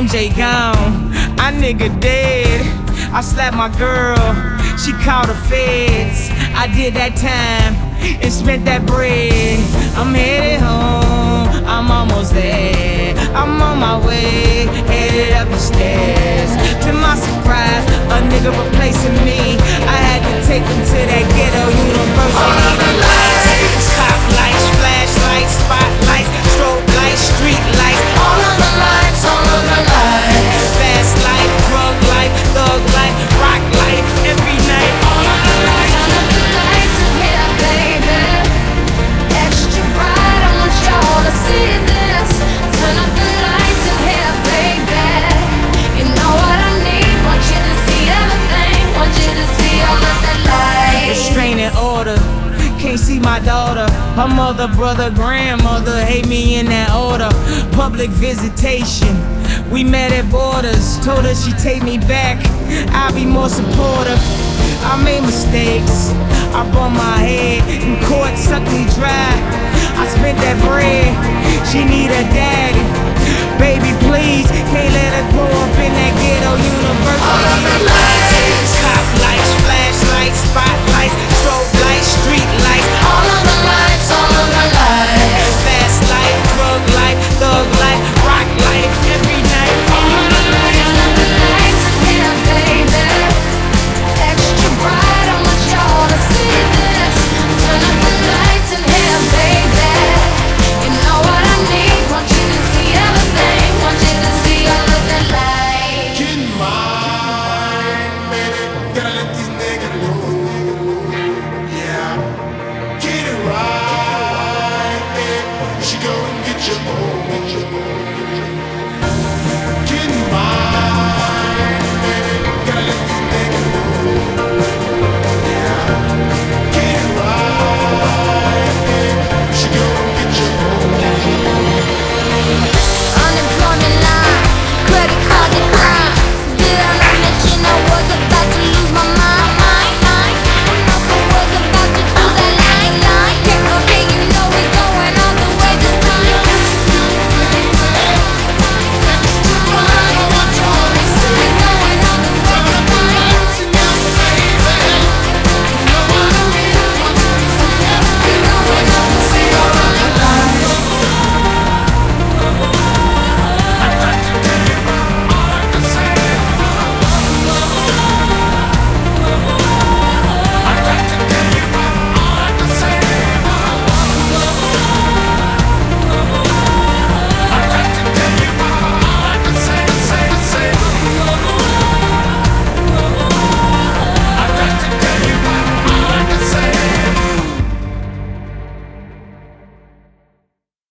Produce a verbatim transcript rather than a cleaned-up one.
M J gone, I nigga dead. I slapped my girl, she called the feds. I did that time and spent that bread. I'm headed home, I'm almost there. I'm on my way, headed up the stairs. To my surprise, a nigga replacing me. I had to take him to that ghetto university. Lights, cop lights, flashlights, spotlights, strobe lights, street lights. All of the lights, all of the lights. Fast life, drug life, thug life, rock life, every night. All of the lights. Turn up the lights in here, baby. Extra bright, I want y'all to see this. Turn up the lights in here, baby. You know what I need, want you to see everything. Want you to see all of the lights. Restraining order, can't see my daughter. Her mother, brother, grandmother hate me in that order. Public visitation, we met at borders. Told her she'd take me back, I'll be more supportive. I made mistakes, I bumped my head. In court, sucked me dry, I spent that bread. She need a daddy, baby please. Can't let her grow up in that ghetto university.